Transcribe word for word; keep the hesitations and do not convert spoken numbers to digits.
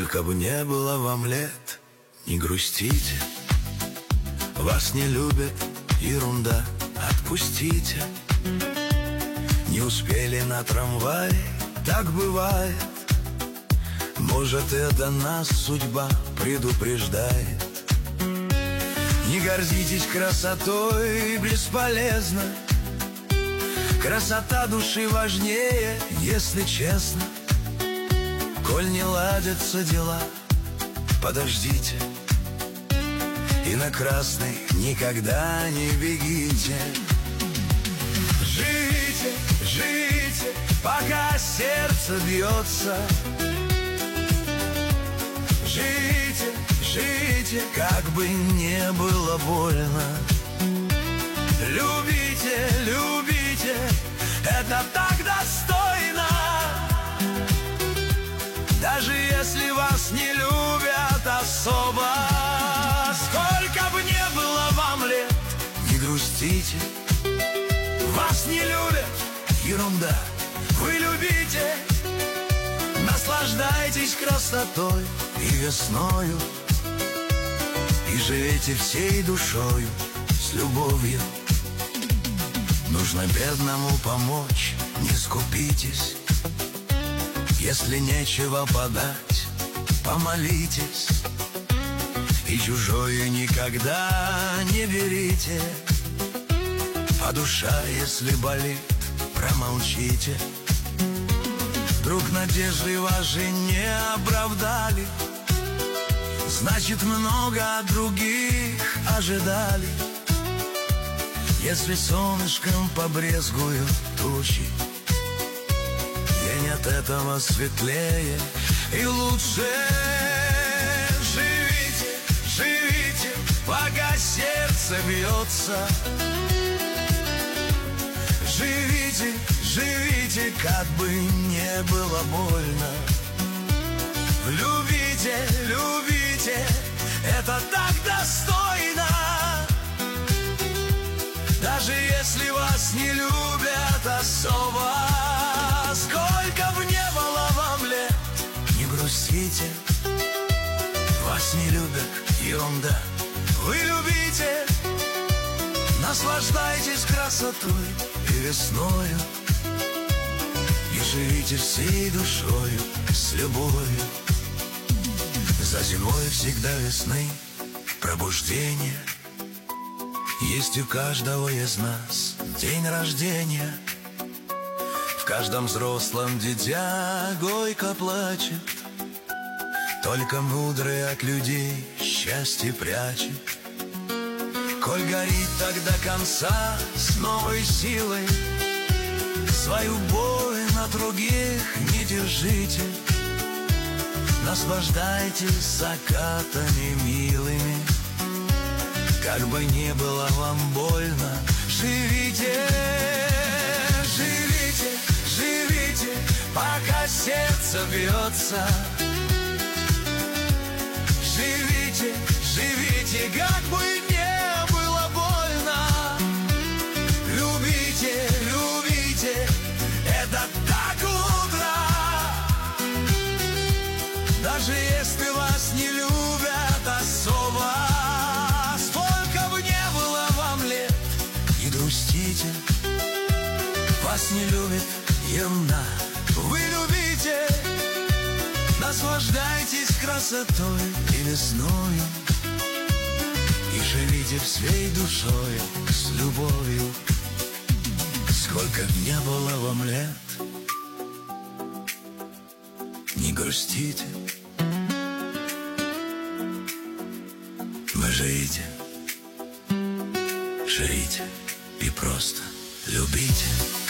Сколько бы не было вам лет, не грустите. Вас не любят, ерунда, отпустите. Не успели на трамвае, так бывает. Может, это нас судьба предупреждает. Не гордитесь красотой, бесполезно. Красота души важнее, если честно. Коль не ладятся дела, подождите. И на красный никогда не бегите. Живите, живите, пока сердце бьется. Живите, живите, как бы не было больно. Любите, любите, это так достойно. Даже если вас не любят особо. Сколько бы не было вам лет, не грустите. Вас не любят, ерунда, вы любите. Наслаждайтесь красотой и весною. И живите всей душою, с любовью. Нужно бедному помочь, не скупитесь. Если нечего подать, помолитесь. И чужое никогда не берите. А душа, если болит, промолчите. Вдруг надежды ваши не оправдали, значит, много других ожидали. Если солнышком побрезгуют тучи, день от этого светлее и лучше. Живите, живите, пока сердце бьется. Живите, живите, как бы не было больно. Любите, любите, это так достойно. Даже если вас не любят особо. Сколько бы не было вам лет, не грустите. Вас не любят, ерунда, вы любите. Наслаждайтесь красотой и весною. И живите всей душою, с любовью. За зимой всегда весны пробуждение. Есть у каждого из нас день рождения. В каждом взрослом дитя горько плачет. Только мудрый от людей счастье прячет. Коль горит так до конца с новой силой, свою боль на других не держите. Наслаждайтесь закатами милыми. Как бы не было вам больно, живите, живите, живите, пока сердце бьется. Живите, живите, как бы не было больно. Любите, любите, это так мудро. Даже если вас не любят особо. Сколько бы не было вам лет, не грустите. Вас не любит ерунда, вы любите. Наслаждайтесь красотой и весною. И живите всей душою, с любовью. Сколько б не было вам лет, не грустите. Вы живите, живите и просто любите.